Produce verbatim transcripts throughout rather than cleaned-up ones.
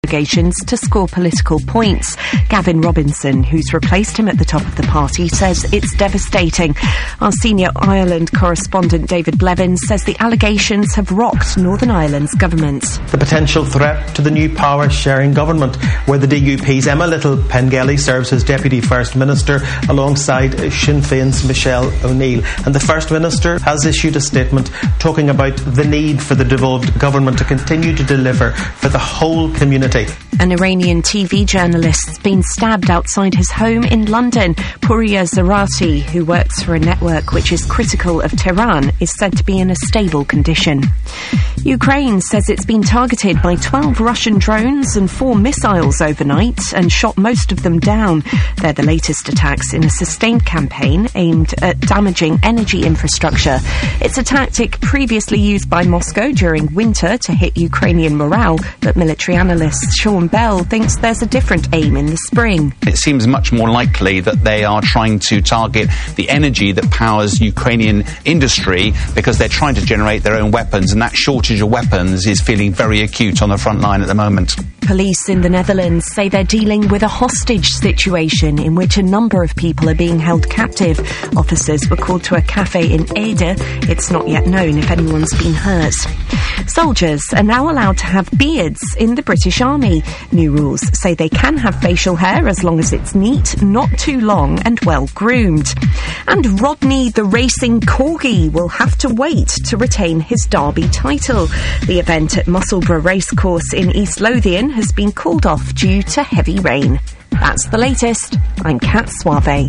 allegations to score political points. Gavin Robinson, who's replaced him at the top of the party, says it's devastating. Our senior Ireland correspondent David Blevins says the allegations have rocked Northern Ireland's government. The potential threat to the new power-sharing government, where the D U P's Emma Little-Pengelly serves as Deputy First Minister alongside Sinn Féin's Michelle O'Neill. And the First Minister has issued a statement talking about the need for the devolved government to continue to deliver for the whole community. An Iranian T V journalist has been stabbed outside his home in London. Pouria Zarati, who works for a network which is critical of Tehran, is said to be in a stable condition. Ukraine says it's been targeted by twelve Russian drones and four missiles overnight and shot most of them down. They're the latest attacks in a sustained campaign aimed at damaging energy infrastructure. It's a tactic previously used by Moscow during winter to hit Ukrainian morale, but military analyst Sean Bell thinks there's a different aim in the spring. It seems much more likely that they are trying to target the energy that powers Ukrainian industry because they're trying to generate their own weapons, and that shortage of weapons is feeling very acute on the front line at the moment. Police in the Netherlands say they're dealing with a hostage situation in which a number of people are being held captive. Officers were called to a cafe in Ede. It's not yet known if anyone's been hurt. Soldiers are now allowed to have beards in the British Army. New rules say they can have facial hair as long as it's neat, not too long and well groomed. And Rodney the Racing Corgi will have to wait to retain his Derby title. The event at Musselburgh Racecourse in East Lothian has been called off due to heavy rain. That's the latest. I'm Kat Suave.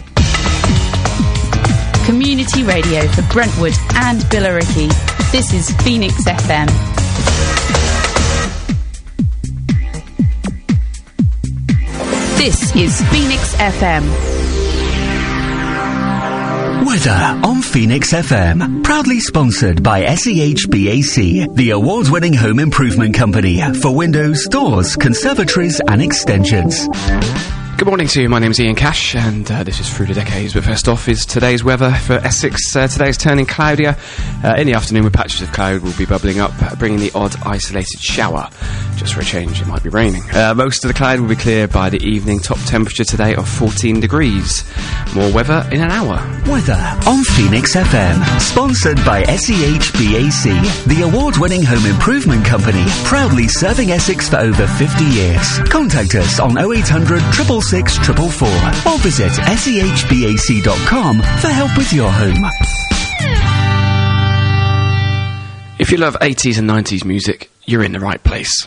Community radio for Brentwood and Billericay. This is Phoenix F M. This is Phoenix F M. Weather on Phoenix F M. Proudly sponsored by S E H B A C, the award-winning home improvement company for windows, doors, conservatories and extensions. Good morning to you, my name's Ian Cash, and uh, this is Through the Decades, but first off is today's weather for Essex. Uh, today is turning cloudier. Uh, in the afternoon, with patches of cloud will be bubbling up, bringing the odd isolated shower. Just for a change, it might be raining. Uh, most of the cloud will be clear by the evening. Top temperature today of fourteen degrees. More weather in an hour. Weather on Phoenix F M. Sponsored by S E H B A C, the award-winning home improvement company, proudly serving Essex for over fifty years. Contact us on oh eight hundred, six six six, four four four or visit S E H B A C dot com for help with your home. If you love eighties and nineties music, you're in the right place.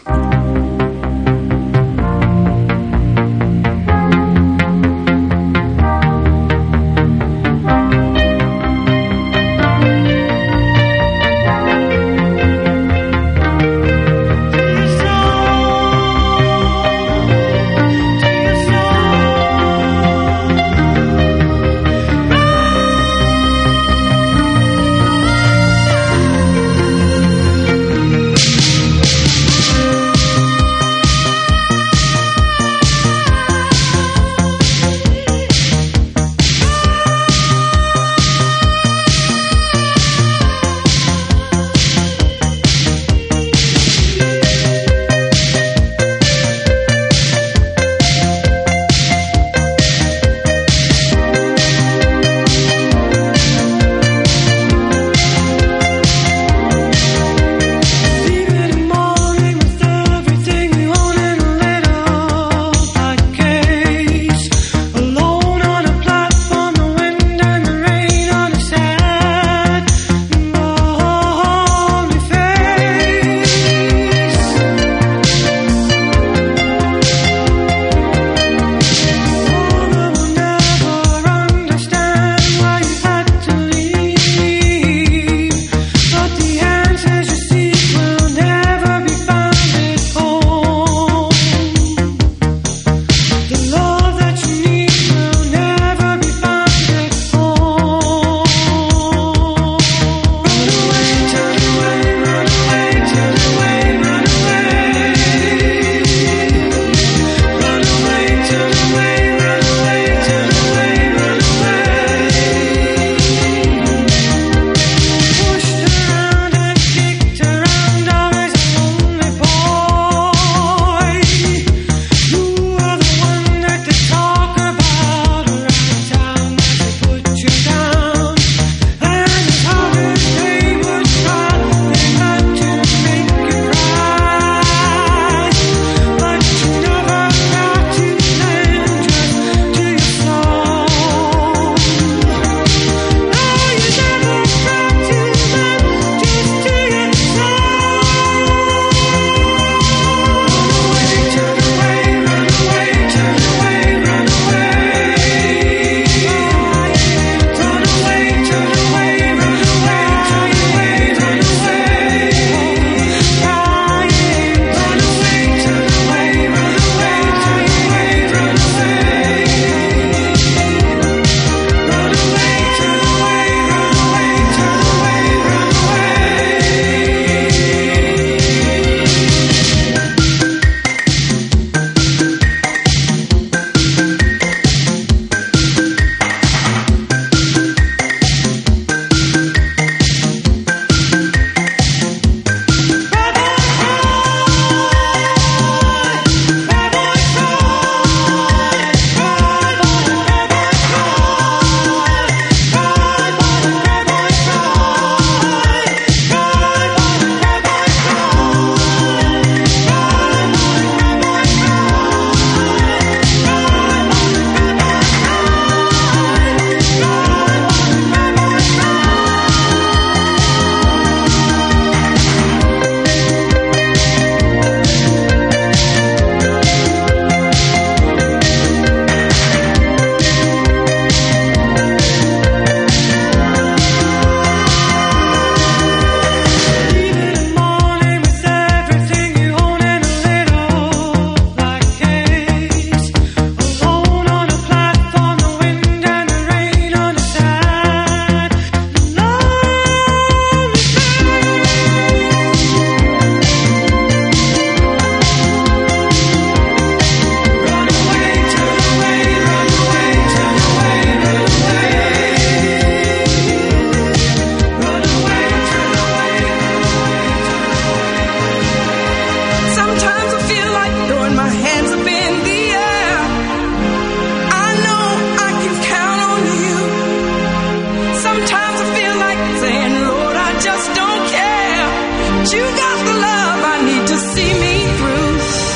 you got the love I need to see me through.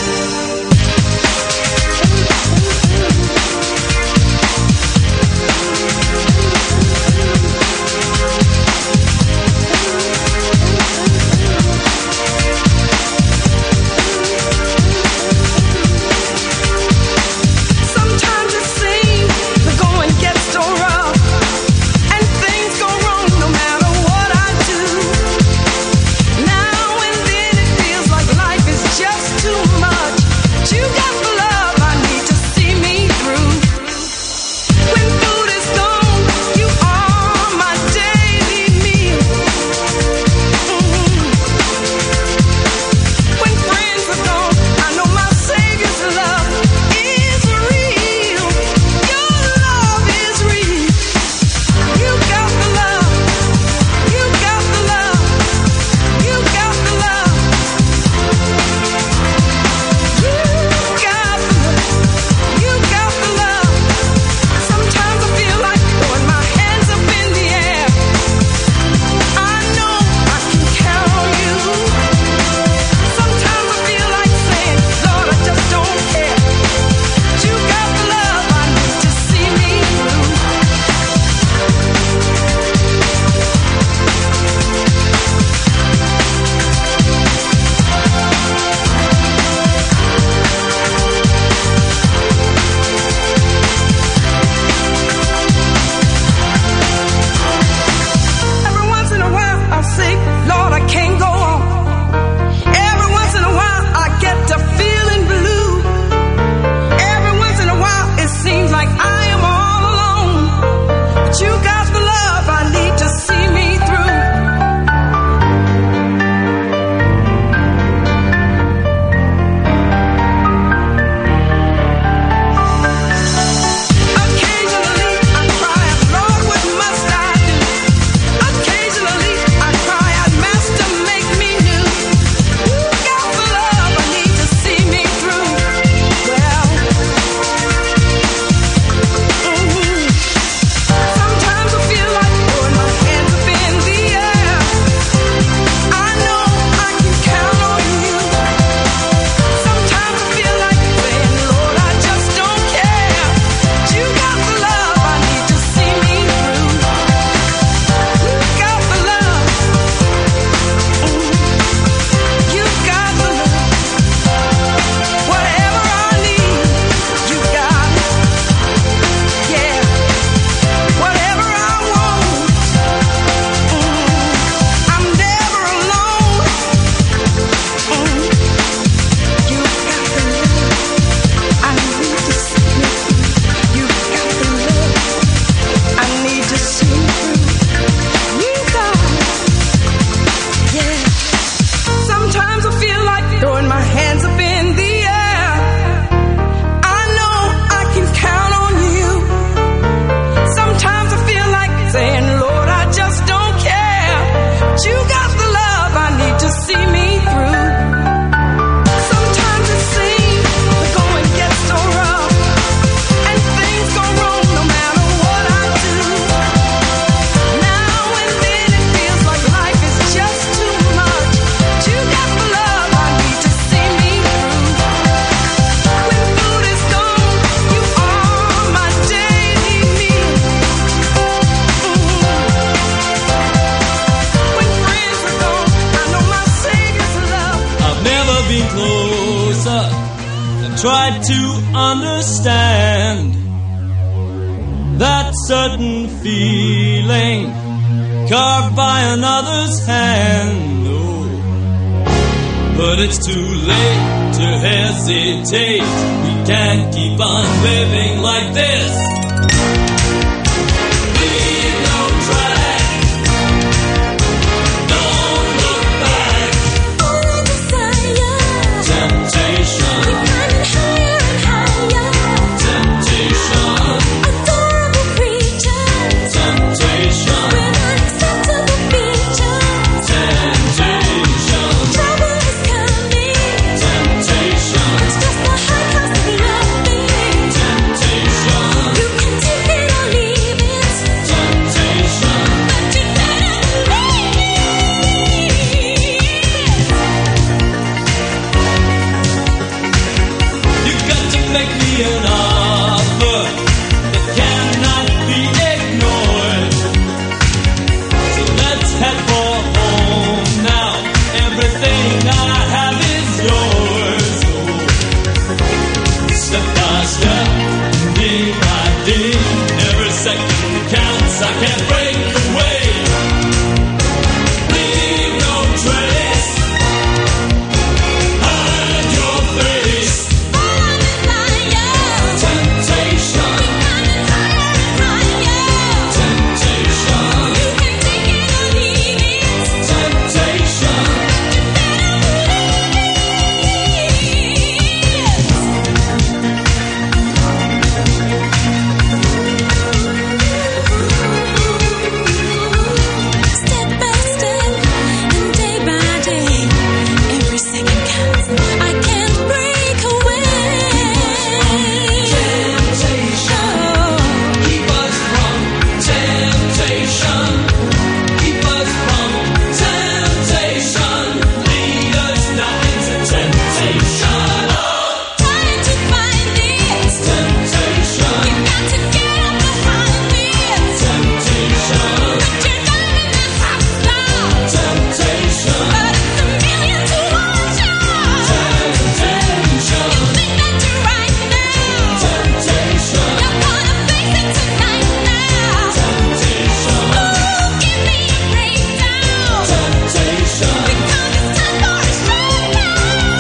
Tried to understand that certain feeling carved by another's hand. Oh, but it's too late to hesitate. We can't keep on living like this. Leave no track. Don't look back. Only desire. Temptation. You step, day by day. Every second counts, I can't break away. Leave no trace, hide your face. Temptation, temptation, you can take it or leave it. Temptation. Step by step and day by day, every second counts. I can't break away. Temptation, keep us from temptation. Keep us from temptation. Lead us not into temptation. Trying to find it. Temptation, You got to get up behind it. temptation, But you're not in the house now. temptation, But it's a million to watch out. temptation, You think that you're right now. temptation, You're gonna face it tonight now. temptation, Ooh, give me a breakdown. temptation, Because it's time for a showdown.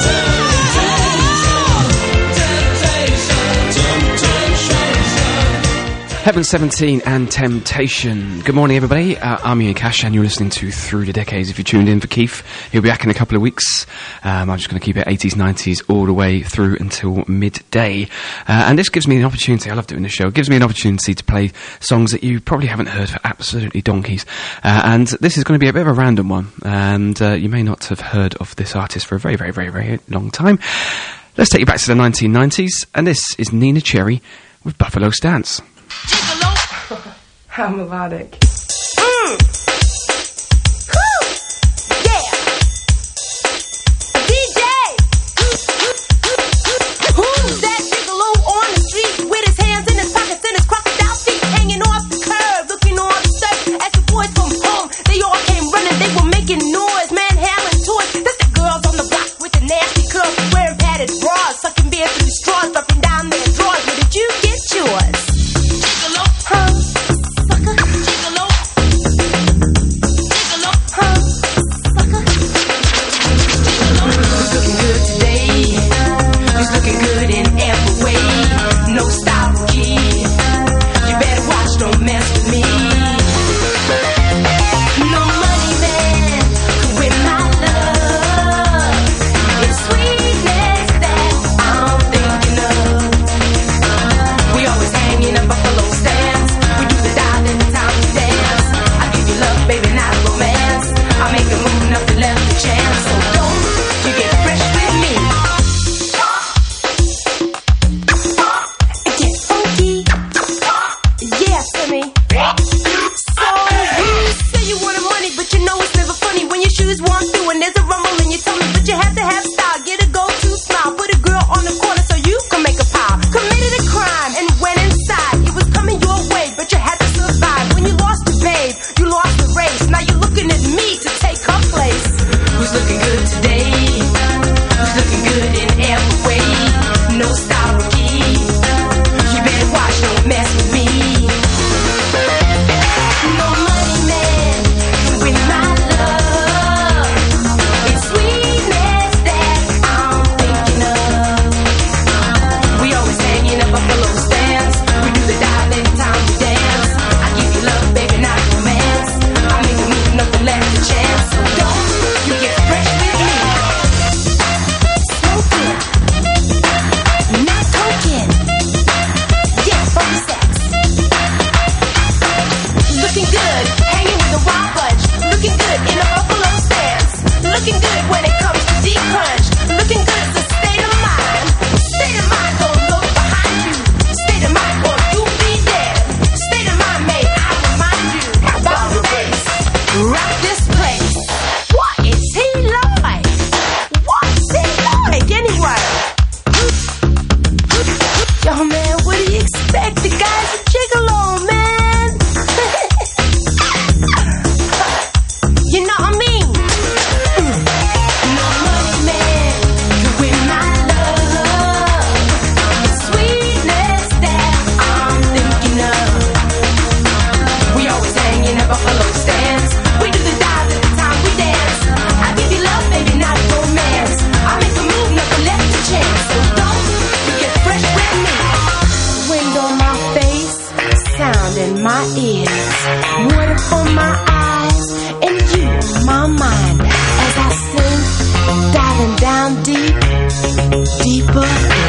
Heaven seventeen and Temptation. Good morning, everybody. Uh, I'm Ian Cash, and you're listening to Through the Decades. If you tuned in for Keith, he'll be back in a couple of weeks. Um, I'm just going to keep it eighties, nineties all the way through until midday. Uh, and this gives me an opportunity. I love doing this show. It gives me an opportunity to play songs that you probably haven't heard for absolutely donkeys. Uh, and this is going to be a bit of a random one. And uh, you may not have heard of this artist for a very, very, very, very long time. Let's take you back to the nineteen nineties. And this is Nina Cherry with Buffalo Stance. How melodic. Mm. Whew. Yeah. D J. Who's that gigolo on the street with his hands in his pockets and his crocodile feet hanging off the curb, looking all absurd? As the boys from home, they all came running. They were making noise, manhandling toys. That's the girls on the block with the nasty curls, wearing padded bras, sucking beer through straws, dropping down their drawers. Where did you get yours? Huh? Sucker? Gigolo.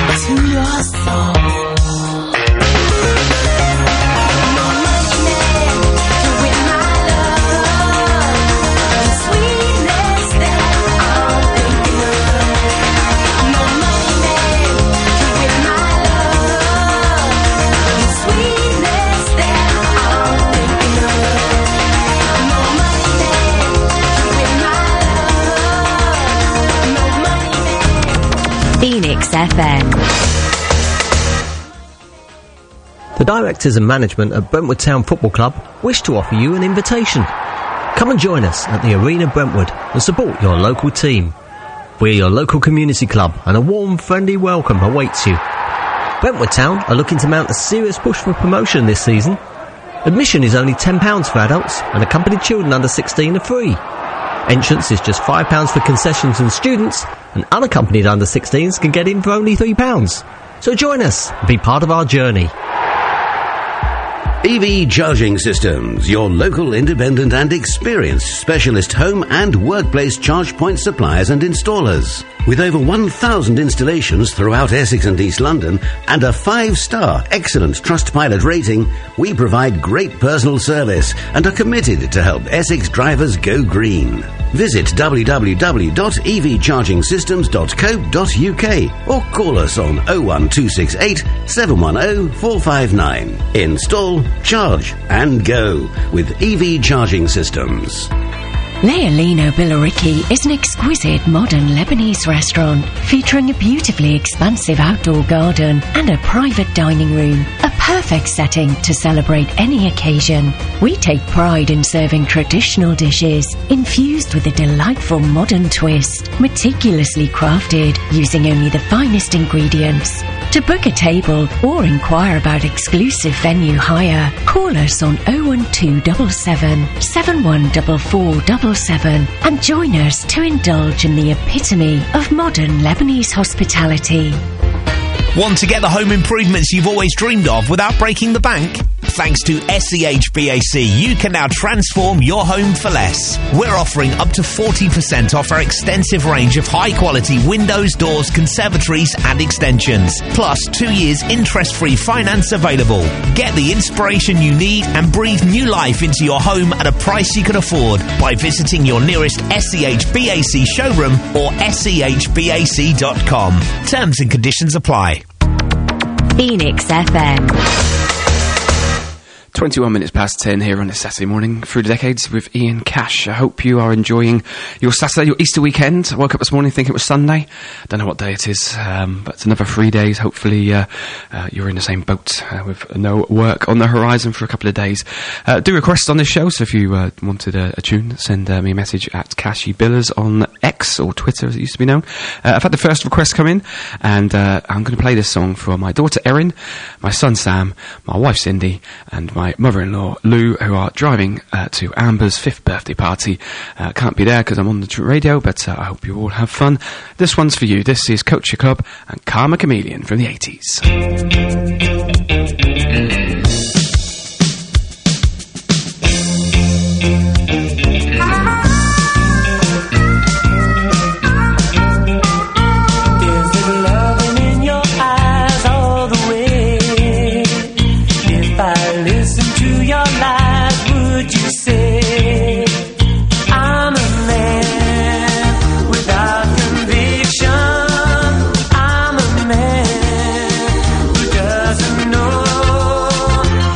to your soul. No money man can win my love. The sweetness that I'm thinking of. No money man can win my love. The sweetness that I'm thinking of. No money man can win my love. No money man. Phoenix F M. The directors and management at Brentwood Town Football Club wish to offer you an invitation. Come and join us at the Arena Brentwood and support your local team. We're your local community club and a warm, friendly welcome awaits you. Brentwood Town are looking to mount a serious push for promotion this season. Admission is only ten pounds for adults and accompanied children under sixteen are free. Entrance is just five pounds for concessions and students, and unaccompanied under sixteens can get in for only three pounds. So join us and be part of our journey. E V Charging Systems, your local independent and experienced specialist home and workplace charge point suppliers and installers. With over one thousand installations throughout Essex and East London and a five-star excellent Trustpilot rating, we provide great personal service and are committed to help Essex drivers go green. Visit w w w dot e v charging systems dot co dot u k or call us on oh one two six eight, seven one oh, four five nine. Install, charge and go with E V Charging Systems. Leolino Billericay is an exquisite modern Lebanese restaurant featuring a beautifully expansive outdoor garden and a private dining room, a perfect setting to celebrate any occasion. We take pride in serving traditional dishes infused with a delightful modern twist, meticulously crafted using only the finest ingredients. To book a table or inquire about exclusive venue hire, call us on oh one two seven seven, seven one four four seven seven and join us to indulge in the epitome of modern Lebanese hospitality. Want to get the home improvements you've always dreamed of without breaking the bank? Thanks to S C H B A C, you can now transform your home for less. We're offering up to forty percent off our extensive range of high-quality windows, doors, conservatories and extensions. Plus, two years interest-free finance available. Get the inspiration you need and breathe new life into your home at a price you can afford by visiting your nearest S C H B A C showroom or s c h b a c dot com. Terms and conditions apply. Phoenix F M. twenty-one minutes past ten here on a Saturday morning through the decades with Ian Cash. I hope you are enjoying your Saturday, your Easter weekend. I woke up this morning thinking it was Sunday. Don't know what day it is, um, but it's another three days. Hopefully uh, uh, you're in the same boat uh, with no work on the horizon for a couple of days. Uh, do requests on this show, so if you uh, wanted a, a tune, send uh, me a message at Cashy Billers on X or Twitter as it used to be known. Uh, I've had the first request come in, and uh, I'm going to play this song for my daughter Erin, my son Sam, my wife Cindy, and my mother-in-law Lou, who are driving uh, to Amber's fifth birthday party. Uh, can't be there because I'm on the radio, but uh, I hope you all have fun. This one's for you. This is Culture Club and Karma Chameleon from the eighties. I'm a man who doesn't know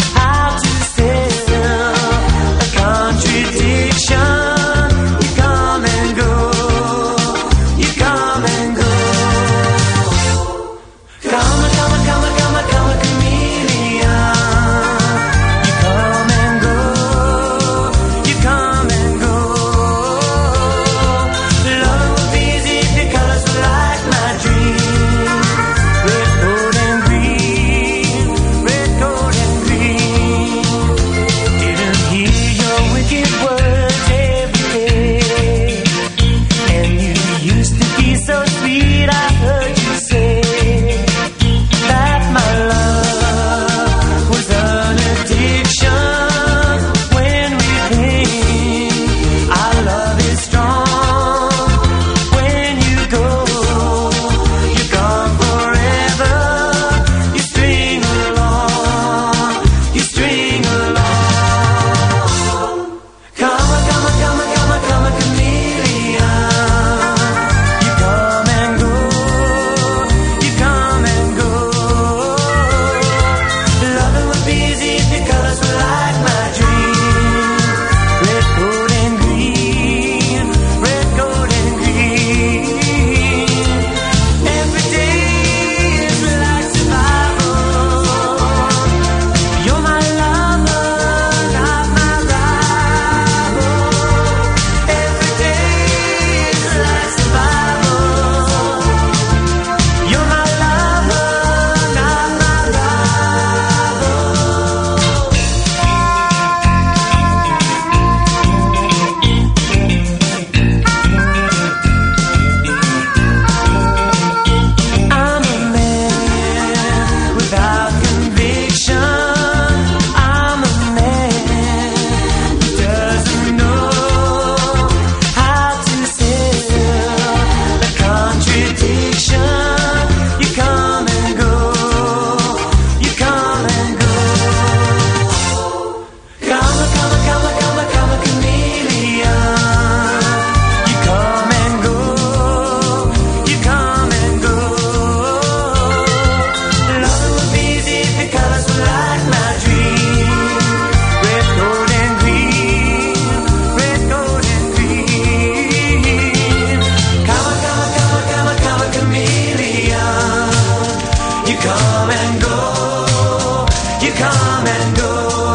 come and go, you come and go.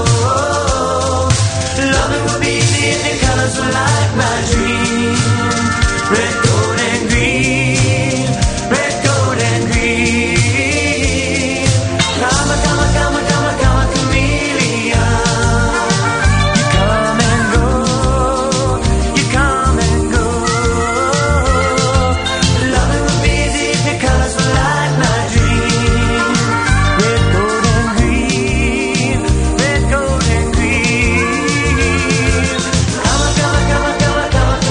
Loving would be easy if your colors were like my dream. Red, gold, and green. Red, gold, and green. Come a, come a, come a, come a, come a chameleon. You come and go, you come and go. Loving would be easy if your colors were like my dream. Red, gold, and green. Red, gold, and green. Come a, come a, come a, come a, come a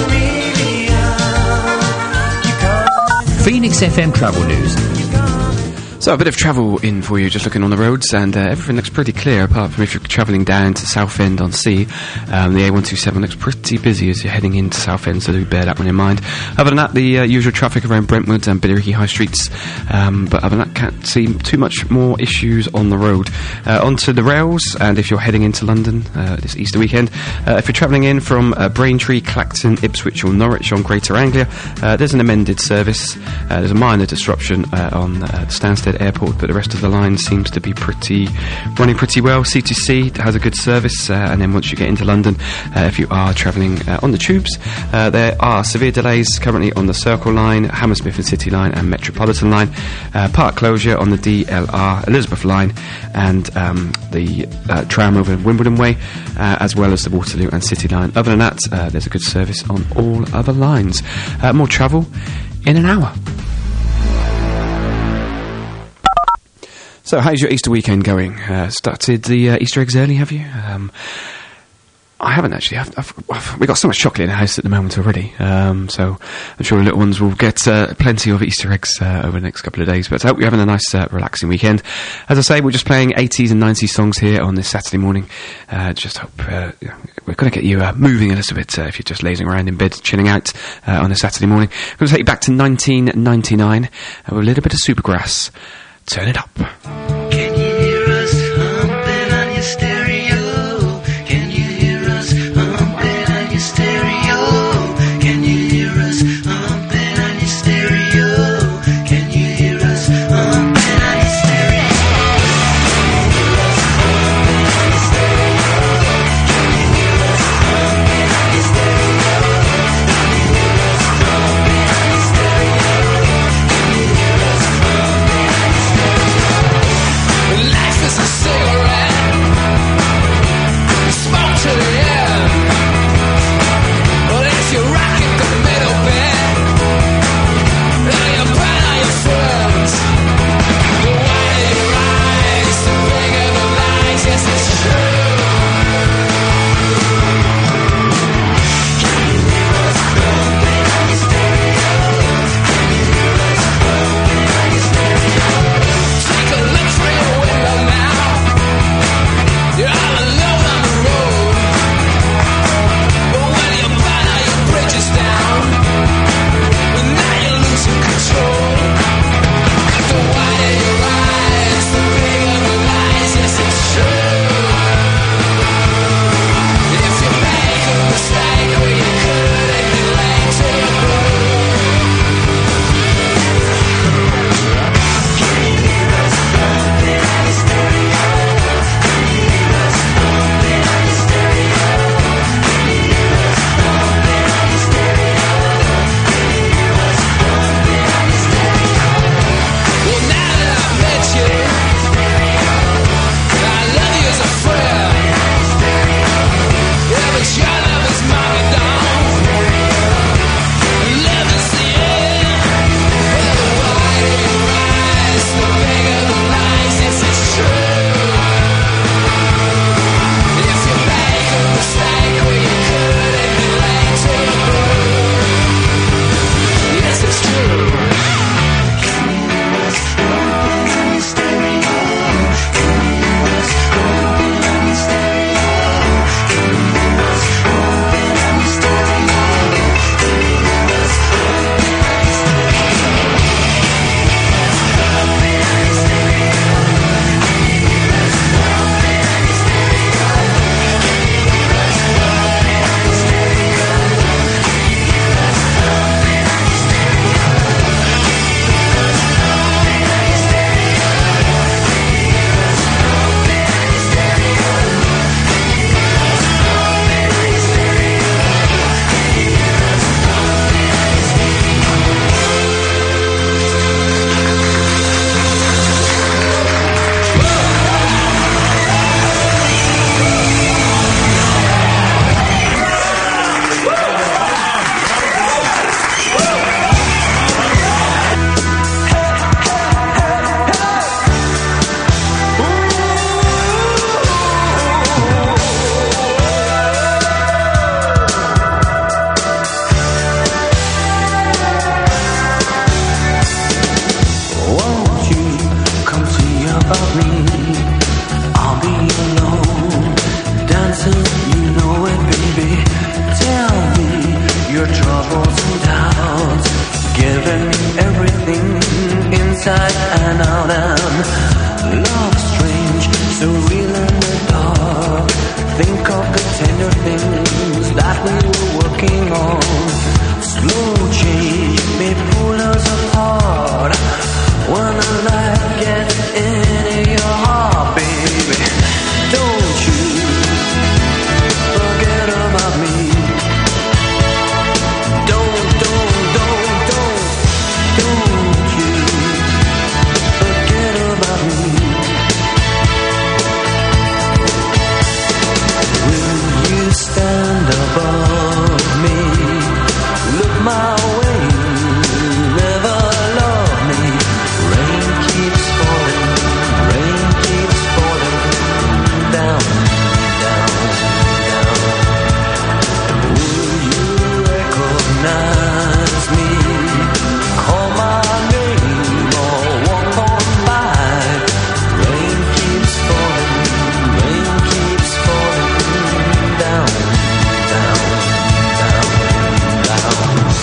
chameleon. Phoenix F M Travel News. So a bit of travel in for you, just looking on the roads, and uh, everything looks pretty clear, apart from if you're travelling down to Southend on Sea. Um, the A one two seven looks pretty busy as you're heading into Southend, so do bear that one in mind. Other than that, the uh, usual traffic around Brentwood and Billericay High Streets, um, but other than that, can't see too much more issues on the road. Uh, onto the rails, and if you're heading into London uh, this Easter weekend, uh, if you're travelling in from uh, Braintree, Clacton, Ipswich or Norwich on Greater Anglia, uh, there's an amended service. Uh, there's a minor disruption uh, on uh, the Stansted Airport, but the rest of the line seems to be pretty running pretty well. C two C has a good service, uh, and then once you get into London, uh, if you are travelling uh, on the tubes, uh, there are severe delays currently on the Circle Line, Hammersmith and City Line and Metropolitan Line, uh, part closure on the D L R Elizabeth Line, and um, the uh, tram over Wimbledon Way, uh, as well as the Waterloo and City Line. Other than that, uh, there's a good service on all other lines. Uh, more travel in an hour. So, how's your Easter weekend going? Uh, started the uh, Easter eggs early, have you? Um, I haven't actually. I've, I've, I've, we've got so much chocolate in the house at the moment already, um, so I'm sure the little ones will get uh, plenty of Easter eggs uh, over the next couple of days. But I hope you're having a nice, uh, relaxing weekend. As I say, we're just playing eighties and nineties songs here on this Saturday morning. Uh, just hope uh, we're going to get you uh, moving a little bit uh, if you're just lazing around in bed, chilling out uh, on a Saturday morning. I'm going to take you back to nineteen ninety-nine uh, with a little bit of Supergrass. Turn it up. Can you hear us humping on your stereo? Can you hear us humping on your stereo? Can you hear us humping on your stereo? Can you hear us humping on your stereo? Can you hear us humping on your stereo? about me, I'll be alone, dancing, you know it, baby. Tell me your troubles and doubts, giving me everything inside and out, and love strange, so real in the dark. Think of the tender things that we were working on. Slow change may pull us apart when the light gets into your heart, baby. Don't you forget about me. Don't, don't, don't, don't, don't you forget about me. Will you stand above me? Look my way, never love me. Rain keeps falling, rain keeps falling down, down, down. Will you recognize me? Call my name or walk on by. Rain keeps falling, rain keeps falling down, down, down, down.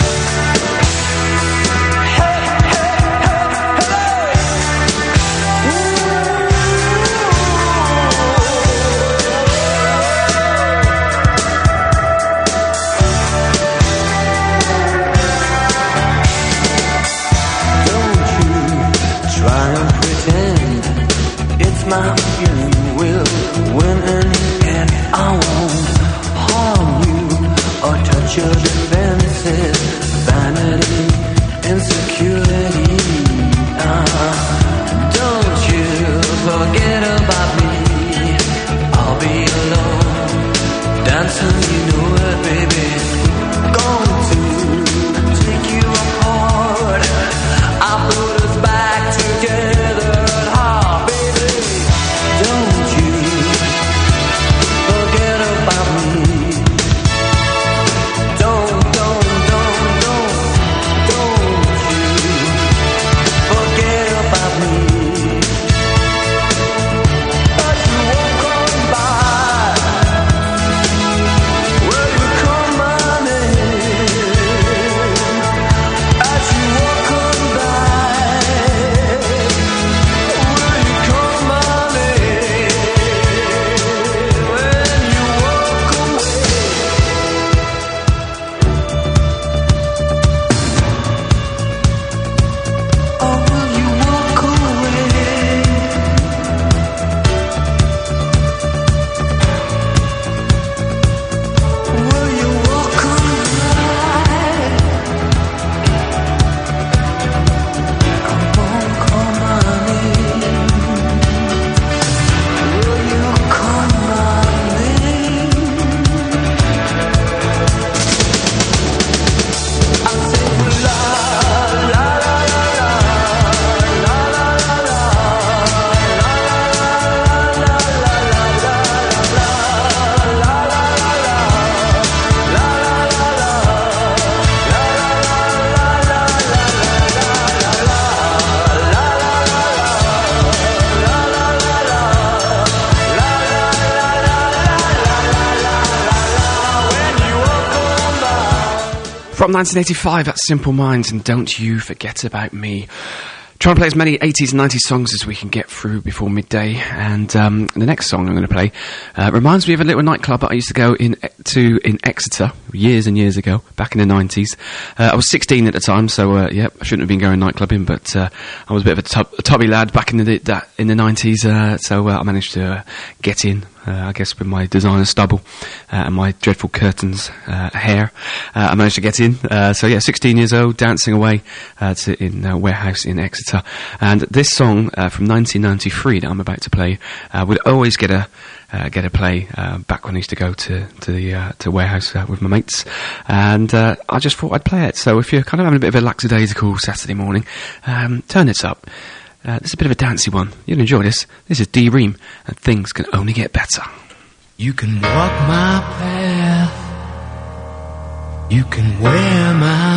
Try and pretend it's my feeling will win in the end. I won't harm you or touch your defenses, vanity, insecurity. Uh, don't you forget about me. I'll be alone, dancing, you know it, baby. Going to take you apart. I put us back together at heart, baby. Don't you forget about me. Don't, don't, don't, don't, don't you forget about me. As you walk on by, will you call my name? As you walk on by, will you call my name? When you walk away, oh, will you walk away? Will you walk on by? Come on, call my name. Will you call my name? I say la la la la la la la la la From nineteen eighty-five, that's Simple Minds and Don't You Forget About Me. Trying to play as many eighties and nineties songs as we can get through before midday. And um, the next song I'm going to play uh, reminds me of a little nightclub that I used to go in to in Exeter years and years ago, back in the nineties. Uh, I was sixteen at the time, so uh, yeah, I shouldn't have been going nightclubbing, but uh, I was a bit of a, tub- a tubby lad back in the that, in the nineties, uh, so uh, I managed to uh, get in. Uh, I guess with my designer stubble uh, and my dreadful curtains uh, hair, uh, I managed to get in. Uh, so yeah, sixteen years old, dancing away uh, to, in uh, Warehouse in Exeter. And this song uh, from nineteen ninety-three that I'm about to play uh, would always get a uh, get a play uh, back when I used to go to to the uh, to Warehouse uh, with my mates. And uh, I just thought I'd play it. So if you're kind of having a bit of a lackadaisical Saturday morning, um, turn this up. Uh, this is a bit of a dancey one. You'll enjoy this. This is D Ream, and things can only get better. You can walk my path, you can wear my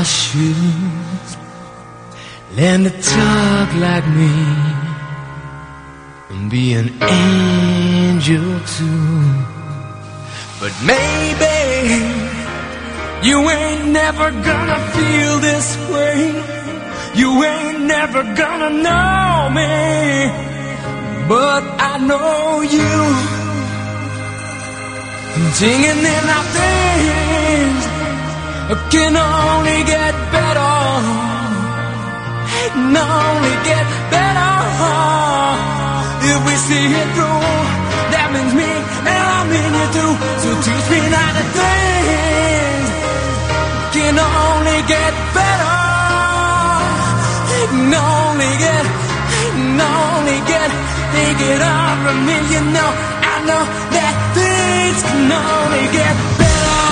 shoes, learn to talk like me, and be an angel too. But maybe you ain't never gonna feel this way. You ain't never gonna know me, but I know you. Singing in our things can only get better. It can only get better if we see it through. That means me and I mean you too. So teach me now the things can only get better. It can only get, it can only get, take it all from me. You know, I know that things can only get better.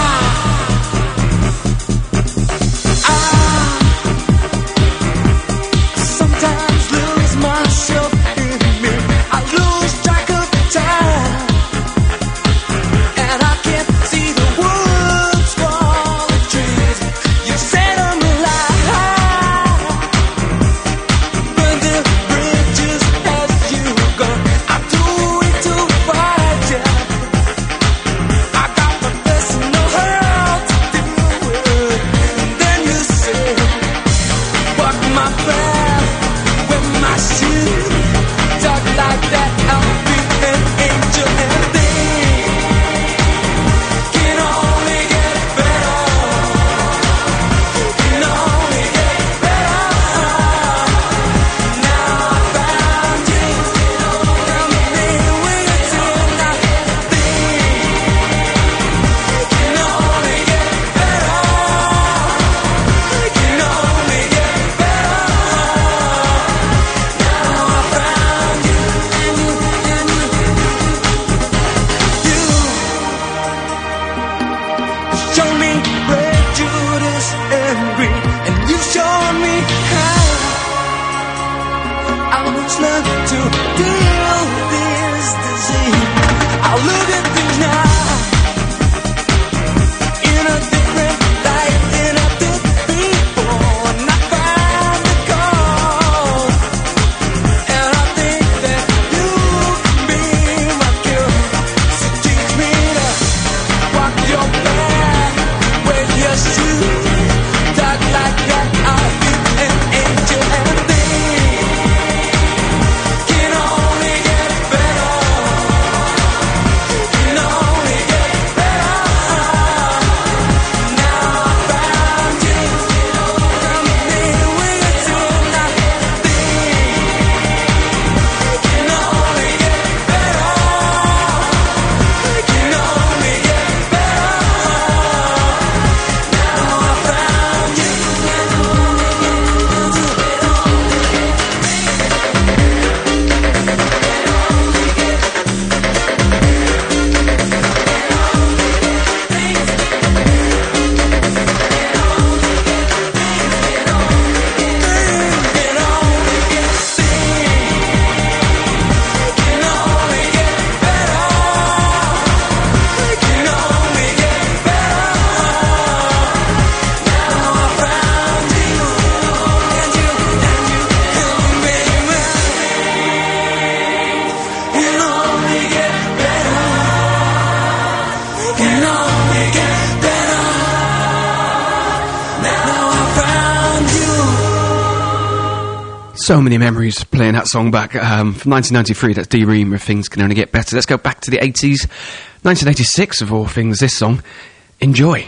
So many memories playing that song back um, from nineteen ninety-three. That's D Ream with Things Can Only Get Better. Let's go back to the eighties. nineteen eighty-six, of all things, this song. Enjoy.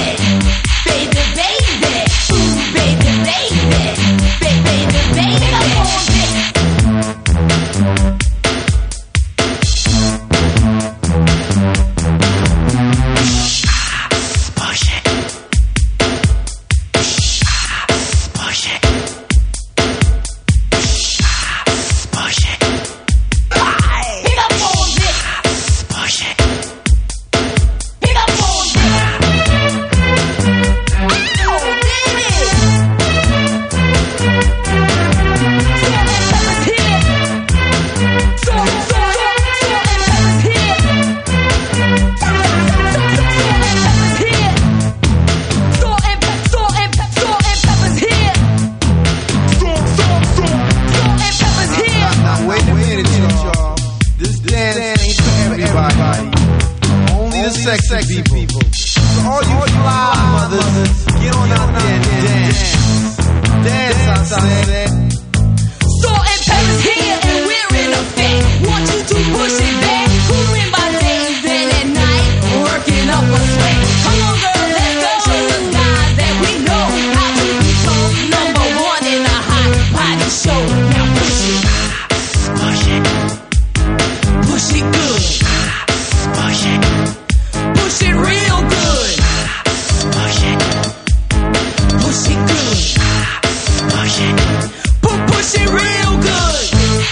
Baby, baby, people. So all you fly mothers, get on out there and dance. Dance, I said. Salt and pepper's here and we're in effect. Want you to push it back. Cooling by day, then at night, working up a sweat. Come on, girl, let's go. Show the guys that we know how to control. Number one in the hot body show. Now push it, push it, push it good, push it, push it real good, push it, push it good, push it, pu- push it real good.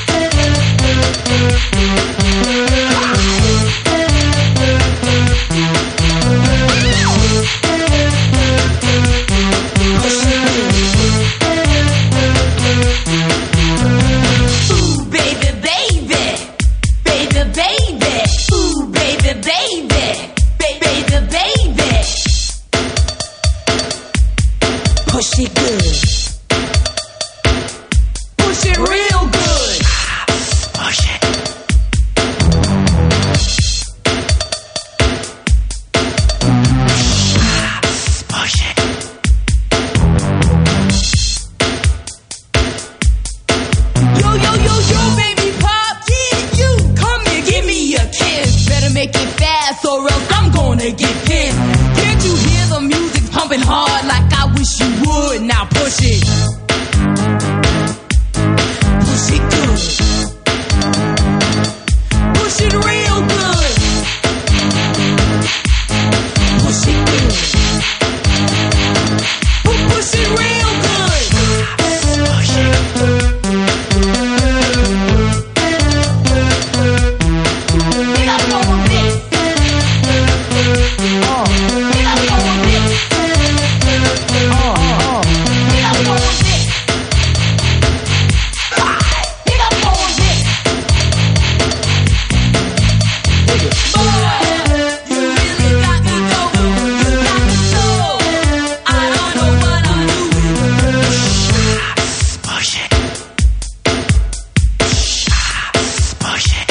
Ooh, baby, baby, baby, baby. Ooh, baby, baby, baby, baby. Push it good. Push it real good. Push it. Push it. Yo, yo, yo, yo, baby pop, yeah, you come here, give me a kiss. Better make it fast or else I'm gonna get pissed. Can't you hear the music pumping hard like I wish you would? Now push it. Push it good. Push it real good. Push it good. Pu- Push it real good. Push it. Pick up on a bit. Oh. Pick up on a bit. Oh, oh, oh. Pick up on a bit. Pick up on a bit. Boy, you really got me going. You got me so. I don't know what I'm doing. Push it. Push it.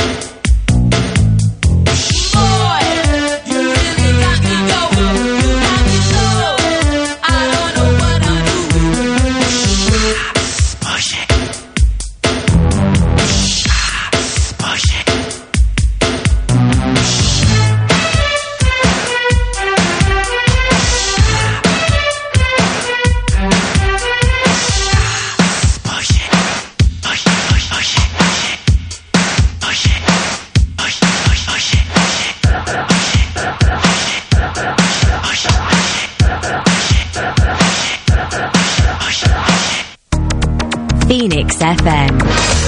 Boy, you really got me going. You got me so. I don't know what I'm doing. Push it. Push it. Push it. Push it. Push push it. Push it. Push it. Push push push it. Push it. Push it. Push it. Push it. Push it. Phoenix F M.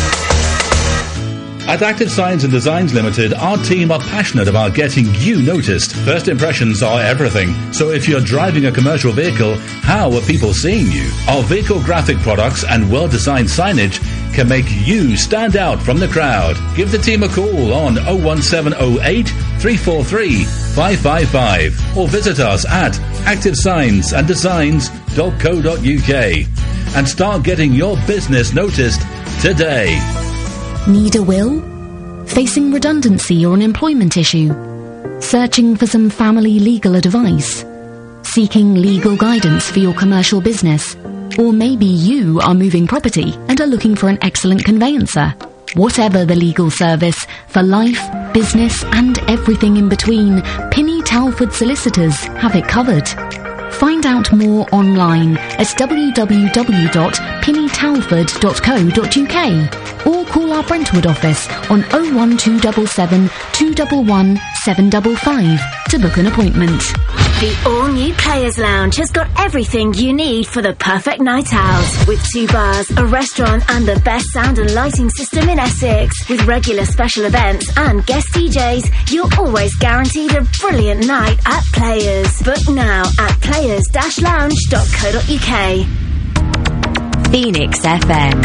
At Active Signs and Designs Limited, our team are passionate about getting you noticed. First impressions are everything. So if you're driving a commercial vehicle, how are people seeing you? Our vehicle graphic products and well-designed signage can make you stand out from the crowd. Give the team a call on oh one seven oh eight, three four three, five five five or visit us at active signs and designs dot co dot uk and start getting your business noticed today. Need a will? Facing redundancy or an employment issue? Searching for some family legal advice? Seeking legal guidance for your commercial business? Or maybe you are moving property and are looking for an excellent conveyancer? Whatever the legal service, for life, business and everything in between, Pinny Talford Solicitors have it covered. Find out more online at w w w dot pinny talford dot co dot uk or call our Brentwood office on oh one two seven seven, two one one, seven five five to book an appointment. The all-new Players Lounge has got everything you need for the perfect night out. With two bars, a restaurant and the best sound and lighting system in Essex. With regular special events and guest D Js, you're always guaranteed a brilliant night at Players. Book now at players dash lounge dot co dot uk. Phoenix F M.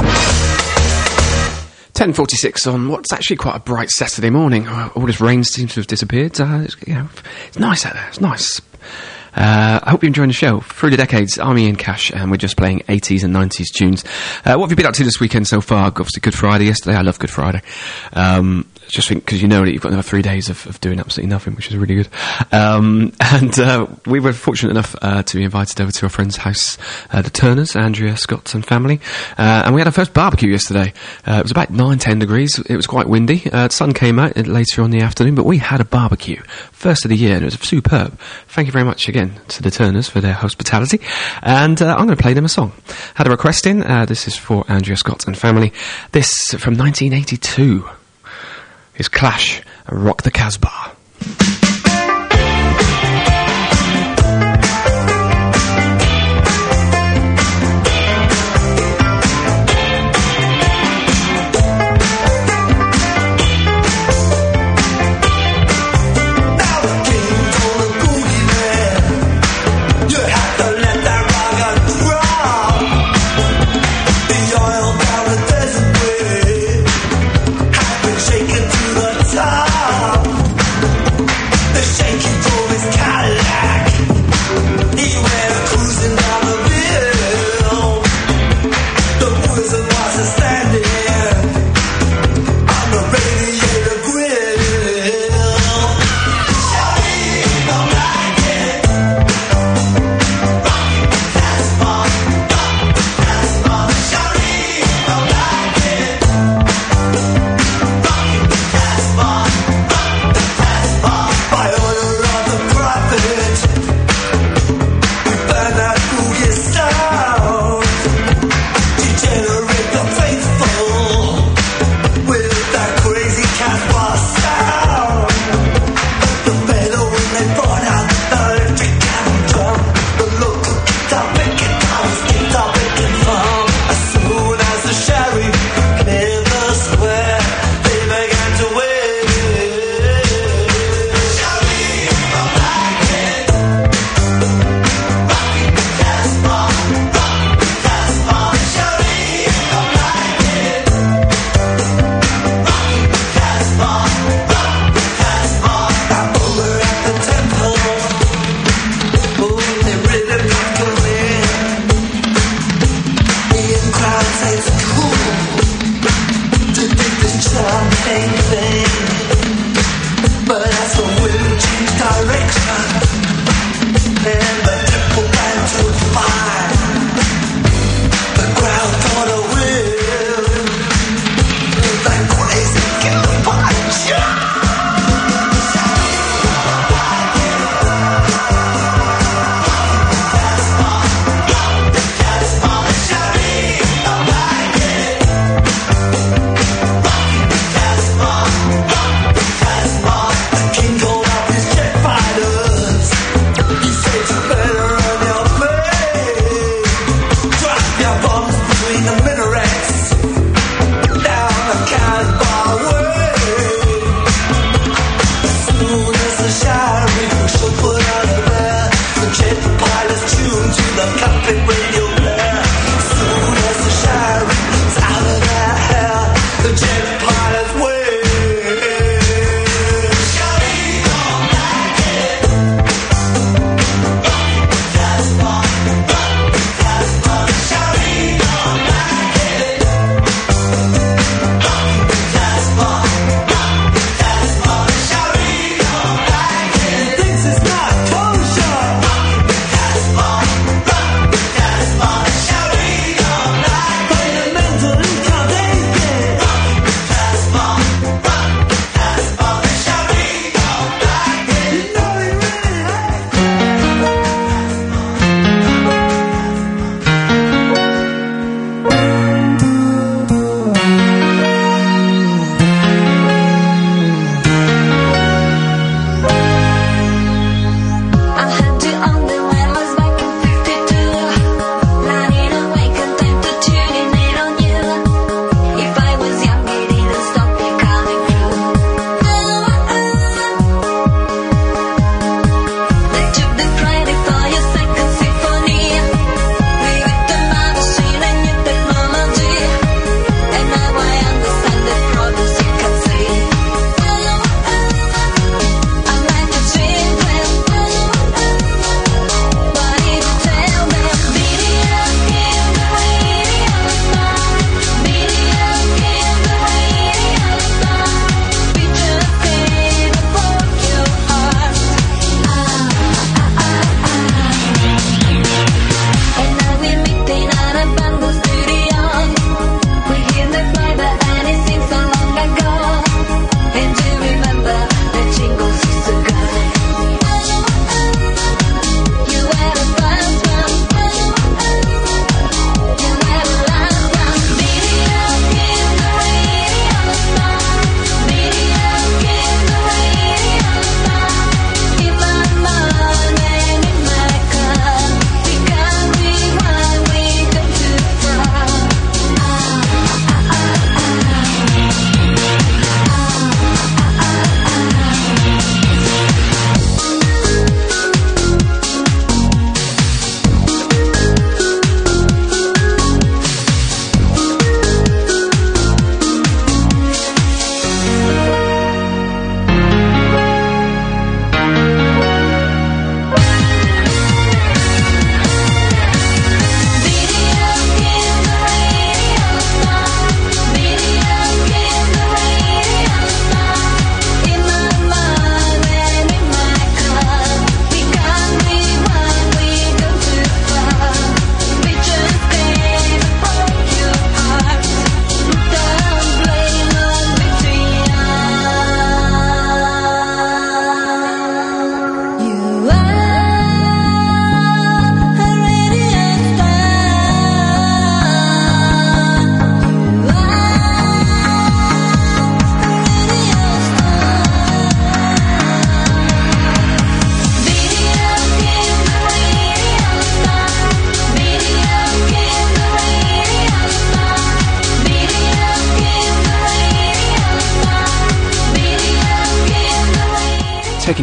ten forty-six on what's actually quite a bright Saturday morning. All this rain seems to have disappeared. Uh, it's, you know, it's nice out there. It's nice. Uh, I hope you're enjoying the show. Through the decades, I'm Ian Cash, and we're just playing eighties and nineties tunes. Uh, what have you been up to this weekend so far? Obviously, Good Friday yesterday. I love Good Friday. Um, just think, because you know that you've got another three days of, of doing absolutely nothing, which is really good. Um, and uh, we were fortunate enough uh, to be invited over to our friend's house, uh, the Turners, Andrea Scott and family. Uh, and we had our first barbecue yesterday. Uh, it was about nine, ten degrees. It was quite windy. Uh, the sun came out later on in the afternoon, but we had a barbecue. First of the year, and it was superb. Thank you very much again to the Turners for their hospitality. And uh, I'm going to play them a song. Had a request in. Uh, this is for Andrea Scott and family. This from nineteen eighty-two is Clash, Rock the Casbah. Shaken to the top.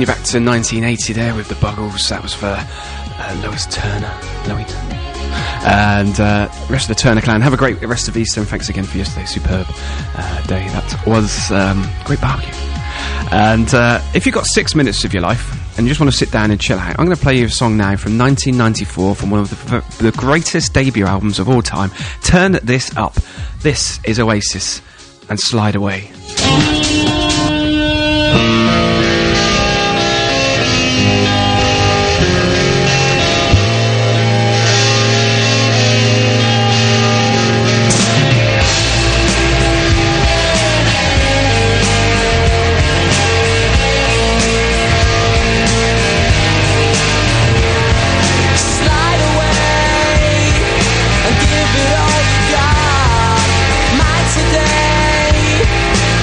taking you back to nineteen eighty there with the Buggles. That was for uh, Lois Turner. Lois Turner. And uh, rest of the Turner clan, have a great rest of Easter, and thanks again for yesterday's superb uh, day. That was um, great barbecue. And uh, if you've got six minutes of your life and you just want to sit down and chill out, I'm going to play you a song now from nineteen ninety-four from one of the, the greatest debut albums of all time. Turn This Up. This is Oasis and Slide Away. Today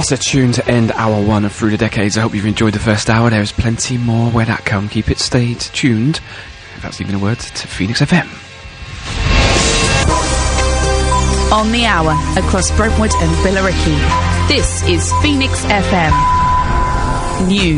What a tune to end hour one of Through the Decades. I hope you've enjoyed the first hour. There is plenty more where that come. Keep it stayed tuned, if that's even a word, to Phoenix F M. On the hour, across Brentwood and Billericay. This is Phoenix F M. News.